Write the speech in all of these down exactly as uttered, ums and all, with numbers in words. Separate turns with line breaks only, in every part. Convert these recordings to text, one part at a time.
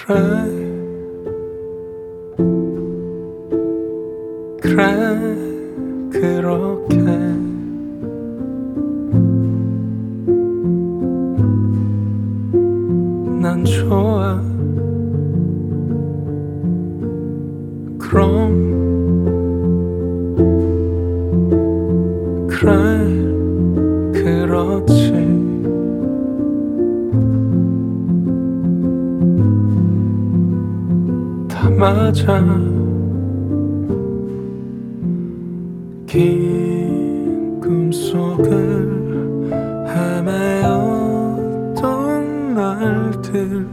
그래 그래 그렇게 난 좋아. 그럼 그래 그렇지. 다 맞아. 긴 꿈속을 헤매었던 날들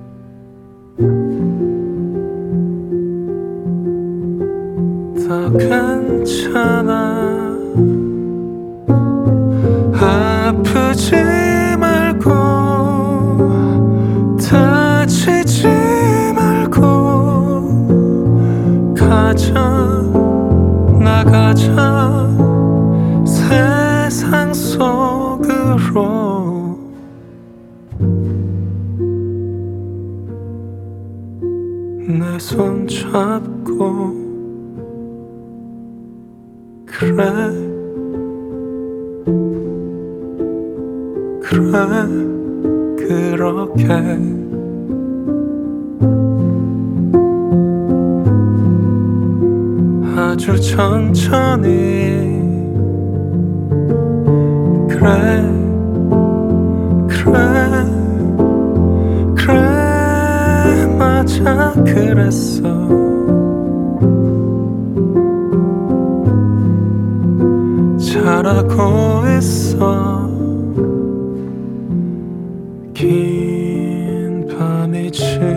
다 괜찮아. 아프지 말고 다치지 말고 가자 나가자 세상 속으로. 내 손 잡고 그래 그래 그렇게 아주 천천히 그래 그래 그래 맞아 그랬어. 잘하고 있어. 긴 밤이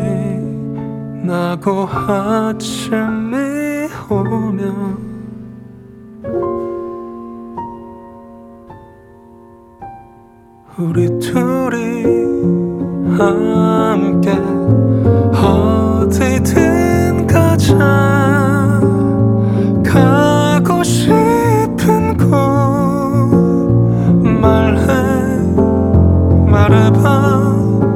지나고 아침이 오면 우리 둘이 함께 어디든 가자. 가고 싶은 곳 말해 말해봐.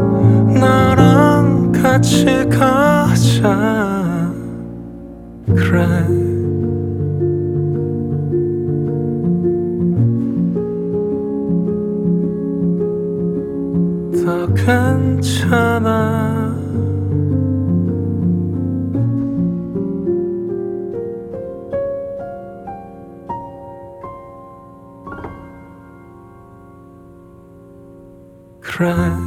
나랑 같이 가자. 그래 다 괜찮아. 그래